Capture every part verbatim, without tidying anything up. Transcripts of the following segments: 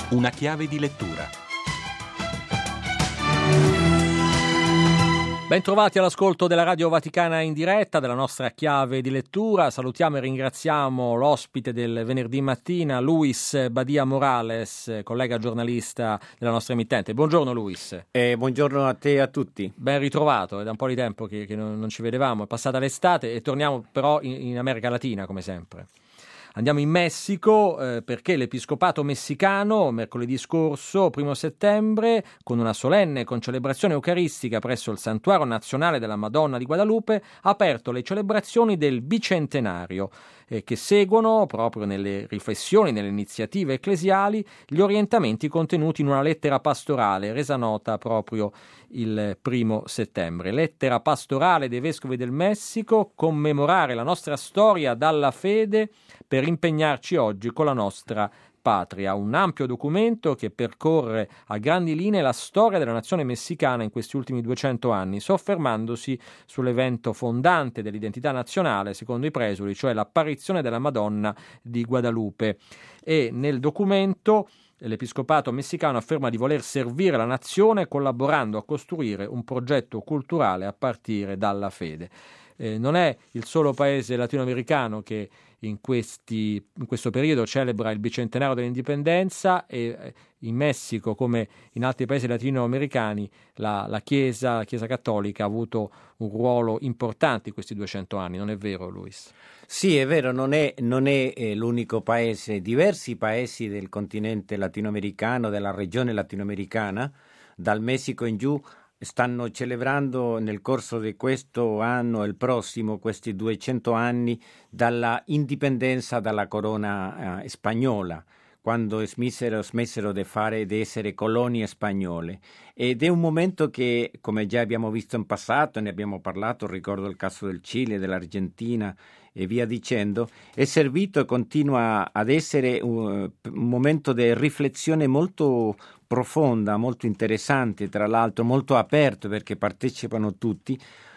Una chiave di lettura. Ben trovati all'ascolto della Radio Vaticana in diretta, della nostra chiave di lettura. Salutiamo e ringraziamo l'ospite del venerdì mattina, Luis Badia Morales, collega giornalista della nostra emittente. Buongiorno Luis. Eh, buongiorno a te e a tutti. Ben ritrovato, è da un po' di tempo che, che non, non ci vedevamo, è passata l'estate e torniamo però in, in America Latina come sempre. Andiamo in Messico eh, perché l'Episcopato messicano mercoledì scorso, primo settembre, con una solenne concelebrazione eucaristica presso il Santuario Nazionale della Madonna di Guadalupe, ha aperto le celebrazioni del bicentenario eh, che seguono, proprio nelle riflessioni, nelle iniziative ecclesiali, gli orientamenti contenuti in una lettera pastorale resa nota proprio il primo settembre. Lettera pastorale dei Vescovi del Messico, commemorare la nostra storia dalla fede per impegnarci oggi con la nostra patria. Un ampio documento che percorre a grandi linee la storia della nazione messicana in questi ultimi duecento anni, soffermandosi sull'evento fondante dell'identità nazionale, secondo i presuli, cioè l'apparizione della Madonna di Guadalupe. E nel documento l'Episcopato messicano afferma di voler servire la nazione collaborando a costruire un progetto culturale a partire dalla fede. Eh, non è il solo paese latinoamericano che in, questi, in questo periodo celebra il bicentenario dell'indipendenza e eh, in Messico, come in altri paesi latinoamericani, la, la Chiesa, la Chiesa cattolica ha avuto un ruolo importante in questi duecento anni, non è vero Luis? Sì, è vero, non è, non è eh, l'unico paese. Diversi paesi del continente latinoamericano, della regione latinoamericana, dal Messico in giù, stanno celebrando nel corso di questo anno e il prossimo questi duecento anni dalla indipendenza dalla corona eh, spagnola, quando smissero, smessero di fare di essere colonie spagnole. Ed è un momento che, come già abbiamo visto in passato, ne abbiamo parlato, ricordo il caso del Cile, dell'Argentina e via dicendo, è servito e continua ad essere un, un momento di riflessione molto profonda, molto interessante, tra l'altro molto aperto perché partecipano tutti,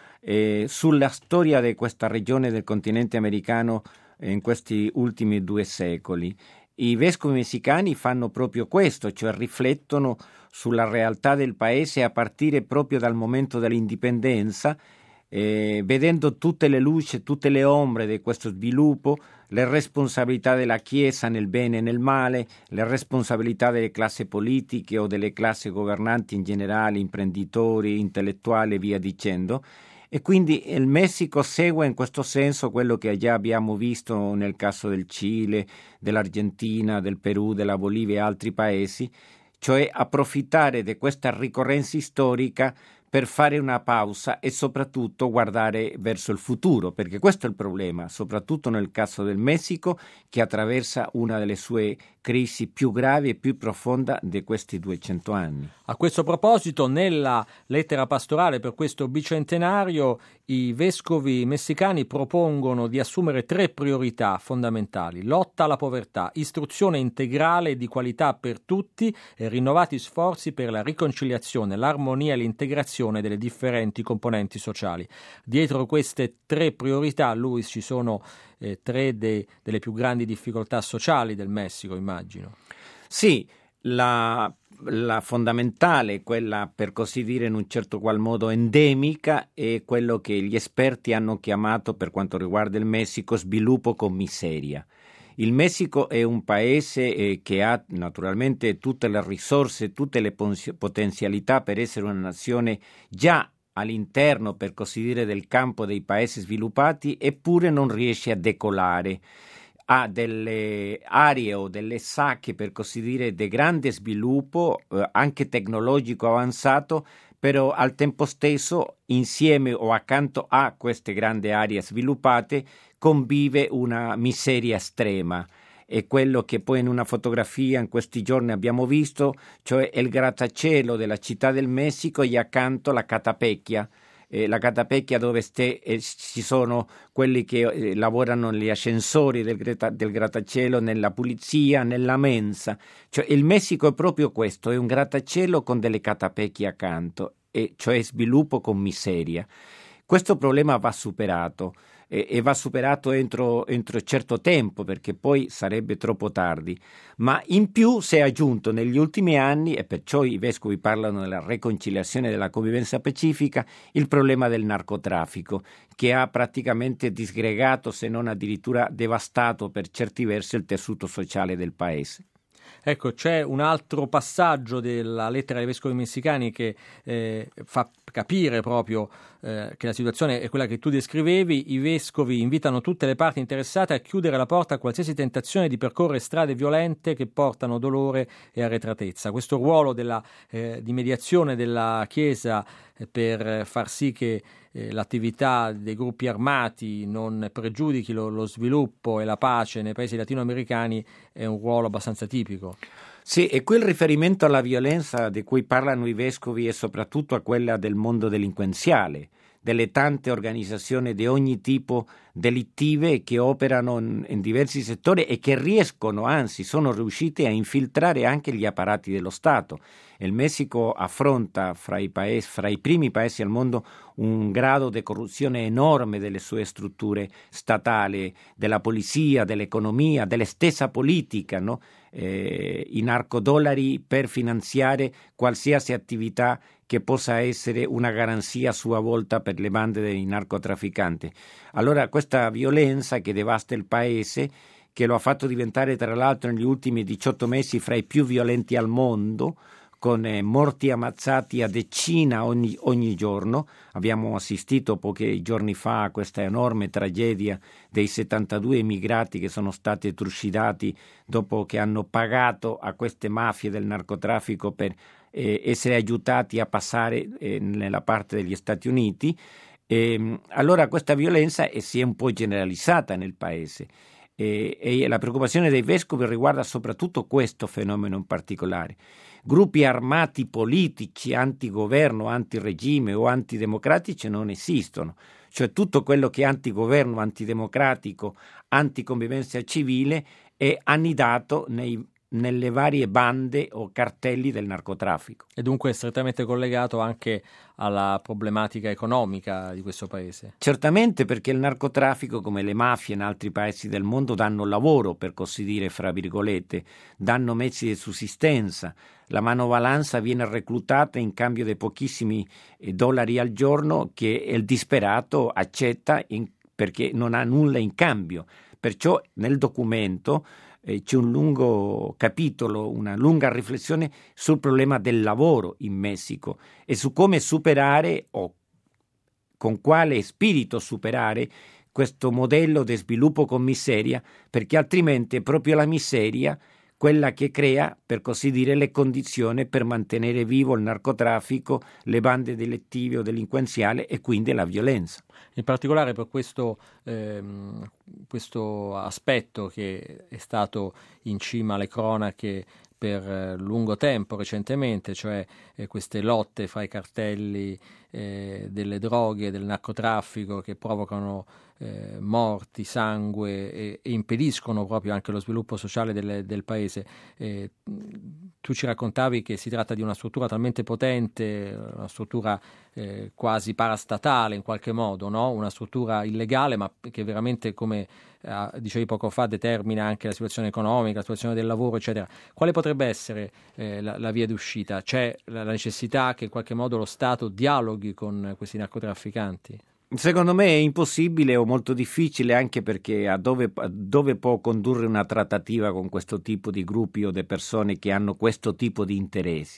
eh, sulla storia di questa regione del continente americano in questi ultimi due secoli. I vescovi messicani fanno proprio questo, cioè riflettono sulla realtà del paese a partire proprio dal momento dell'indipendenza, eh, vedendo tutte le luci, tutte le ombre di questo sviluppo, le responsabilità della Chiesa nel bene e nel male, le responsabilità delle classi politiche o delle classi governanti in generale, imprenditori, intellettuali e via dicendo. E quindi il Messico segue in questo senso quello che già abbiamo visto nel caso del Cile, dell'Argentina, del Perù, della Bolivia e altri paesi, cioè approfittare di questa ricorrenza storica per fare una pausa e soprattutto guardare verso il futuro, perché questo è il problema, soprattutto nel caso del Messico, che attraversa una delle sue crisi più gravi e più profonda di questi duecento anni. A questo proposito, nella lettera pastorale per questo bicentenario, i vescovi messicani propongono di assumere tre priorità fondamentali: lotta alla povertà, istruzione integrale e di qualità per tutti e rinnovati sforzi per la riconciliazione, l'armonia e l'integrazione delle differenti componenti sociali. Dietro queste tre priorità, Luis, ci sono eh, tre de, delle più grandi difficoltà sociali del Messico, immagino. Sì, la, la fondamentale, quella per così dire in un certo qual modo endemica, è quello che gli esperti hanno chiamato, per quanto riguarda il Messico, sviluppo con miseria. Il Messico è un paese eh, che ha naturalmente tutte le risorse, tutte le potenzialità per essere una nazione già all'interno, per così dire, del campo dei paesi sviluppati, eppure non riesce a decolare. Ha delle aree o delle sacche, per così dire, di grande sviluppo, eh, anche tecnologico avanzato, però al tempo stesso, insieme o accanto a queste grandi aree sviluppate, convive una miseria estrema. È quello che poi in una fotografia in questi giorni abbiamo visto, cioè il grattacielo della città del Messico e accanto la Catapecchia, eh, la Catapecchia dove ste, eh, ci sono quelli che eh, lavorano negli ascensori del, del grattacielo, nella pulizia, nella mensa. Cioè il Messico è proprio questo, è un grattacielo con delle catapecchie accanto, e cioè sviluppo con miseria. Questo problema va superato. e, e va superato entro, entro certo tempo, perché poi sarebbe troppo tardi. Ma in più si è aggiunto negli ultimi anni, e perciò i vescovi parlano della riconciliazione e della convivenza pacifica, il problema del narcotraffico, che ha praticamente disgregato, se non addirittura devastato per certi versi, il tessuto sociale del paese. Ecco, c'è un altro passaggio della lettera ai vescovi messicani che eh, fa capire proprio eh, che la situazione è quella che tu descrivevi. I vescovi invitano tutte le parti interessate a chiudere la porta a qualsiasi tentazione di percorrere strade violente che portano dolore e arretratezza. Questo ruolo della, eh, di mediazione della Chiesa eh, per far sì che eh, l'attività dei gruppi armati non pregiudichi lo, lo sviluppo e la pace nei paesi latinoamericani è un ruolo abbastanza tipico. Sì, e quel riferimento alla violenza di cui parlano i vescovi è soprattutto a quella del mondo delinquenziale, delle tante organizzazioni di ogni tipo delittive che operano in, in diversi settori e che riescono, anzi sono riuscite a infiltrare anche gli apparati dello Stato. Il Messico affronta fra i, paesi, fra i primi paesi al mondo un grado di corruzione enorme delle sue strutture statali, della polizia, dell'economia, della stessa politica, no? Eh, i narcodollari per finanziare qualsiasi attività che possa essere una garanzia a sua volta per le bande dei narcotrafficanti. Allora questa violenza che devasta il paese, che lo ha fatto diventare tra l'altro negli ultimi diciotto mesi fra i più violenti al mondo, con eh, morti ammazzati a decina ogni, ogni giorno. Abbiamo assistito pochi giorni fa a questa enorme tragedia dei settantadue immigrati che sono stati trucidati dopo che hanno pagato a queste mafie del narcotraffico per eh, essere aiutati a passare eh, nella parte degli Stati Uniti. E, allora questa violenza eh, si è un po' generalizzata nel paese. E, e la preoccupazione dei vescovi riguarda soprattutto questo fenomeno in particolare. Gruppi armati politici, antigoverno, antiregime o antidemocratici non esistono, cioè tutto quello che è antigoverno, antidemocratico, anticonvivenza civile è annidato nei nelle varie bande o cartelli del narcotraffico. E dunque è strettamente collegato anche alla problematica economica di questo paese. Certamente, perché il narcotraffico, come le mafie in altri paesi del mondo, danno lavoro, per così dire, fra virgolette, danno mezzi di sussistenza. La manovalanza viene reclutata in cambio di pochissimi dollari al giorno che il disperato accetta in, perché non ha nulla in cambio. Perciò nel documento Eh, c'è un lungo capitolo, una lunga riflessione sul problema del lavoro in Messico e su come superare o con quale spirito superare questo modello di sviluppo con miseria, perché altrimenti è proprio la miseria quella che crea, per così dire, le condizioni per mantenere vivo il narcotraffico, le bande delettive o delinquenziali e quindi la violenza. In particolare per questo, ehm, questo aspetto che è stato in cima alle cronache per eh, lungo tempo recentemente, cioè eh, queste lotte fra i cartelli eh, delle droghe, del narcotraffico che provocano eh, morti, sangue e, e impediscono proprio anche lo sviluppo sociale del, del paese. Eh, tu ci raccontavi che si tratta di una struttura talmente potente, una struttura eh, quasi parastatale in qualche modo, no? Una struttura illegale ma che veramente, come eh, dicevi poco fa, determina anche la situazione economica, la situazione del lavoro, eccetera. Quale potrebbe essere eh, la, la via d'uscita? C'è la, la necessità che in qualche modo lo Stato dialoghi con questi narcotrafficanti? Secondo me è impossibile o molto difficile, anche perché a dove, a dove può condurre una trattativa con questo tipo di gruppi o di persone che hanno questo tipo di interessi.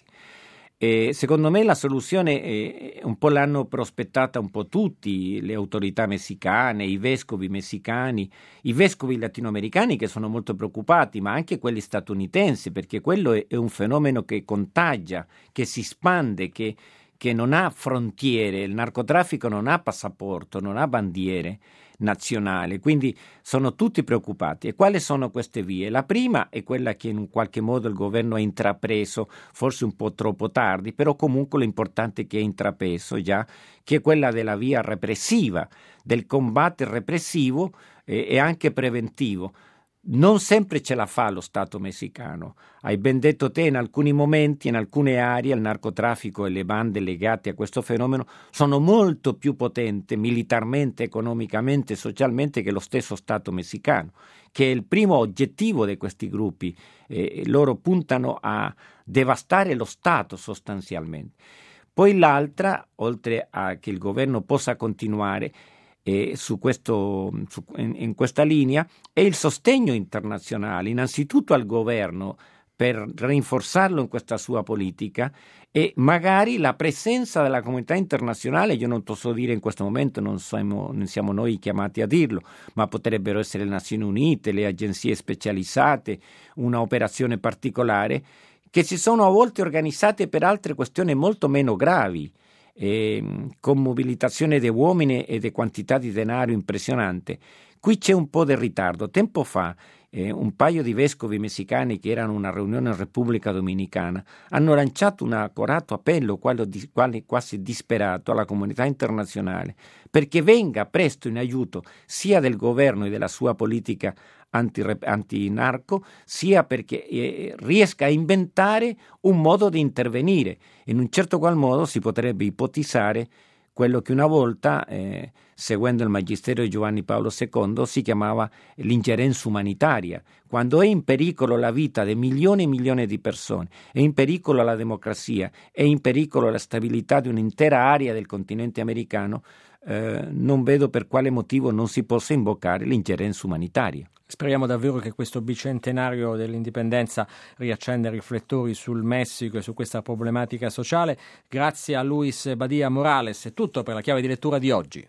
E secondo me la soluzione è, un po' l'hanno prospettata un po' tutti, le autorità messicane, i vescovi messicani, i vescovi latinoamericani che sono molto preoccupati, ma anche quelli statunitensi, perché quello è, è un fenomeno che contagia, che si spande, che che non ha frontiere, il narcotraffico non ha passaporto, non ha bandiere nazionali, quindi sono tutti preoccupati. E quali sono queste vie? La prima è quella che in qualche modo il governo ha intrapreso, forse un po' troppo tardi, però comunque l'importante è che ha intrapreso già, che è quella della via repressiva, del combattere repressivo eh, e anche preventivo. Non sempre ce la fa lo Stato messicano. Hai ben detto te, in alcuni momenti, in alcune aree, il narcotraffico e le bande legate a questo fenomeno sono molto più potenti militarmente, economicamente, socialmente che lo stesso Stato messicano, che è il primo obiettivo di questi gruppi. Eh, loro puntano a devastare lo Stato sostanzialmente. Poi l'altra, oltre a che il governo possa continuare E su questo, su, in, in questa linea, è il sostegno internazionale, innanzitutto al governo per rinforzarlo in questa sua politica e magari la presenza della comunità internazionale. Io non posso dire in questo momento, non siamo, non siamo noi chiamati a dirlo, ma potrebbero essere le Nazioni Unite, le agenzie specializzate, una operazione particolare, che si sono a volte organizzate per altre questioni molto meno gravi, Eh, con mobilitazione di uomini e di quantità di denaro impressionante. Qui c'è un po' di ritardo. Tempo fa eh, un paio di vescovi messicani che erano una riunione in Repubblica Dominicana hanno lanciato un accorato appello, quello di, quasi, quasi disperato, alla comunità internazionale perché venga presto in aiuto sia del governo e della sua politica anti-narco, sia perché eh, riesca a inventare un modo di intervenire. In un certo qual modo si potrebbe ipotizzare quello che una volta, eh, seguendo il magistero di Giovanni Paolo secondo, si chiamava l'ingerenza umanitaria. Quando è in pericolo la vita di milioni e milioni di persone, è in pericolo la democrazia, è in pericolo la stabilità di un'intera area del continente americano, eh, non vedo per quale motivo non si possa invocare l'ingerenza umanitaria. Speriamo davvero che questo bicentenario dell'indipendenza riaccenda i riflettori sul Messico e su questa problematica sociale. Grazie a Luis Badia Morales. È tutto per la chiave di lettura di oggi.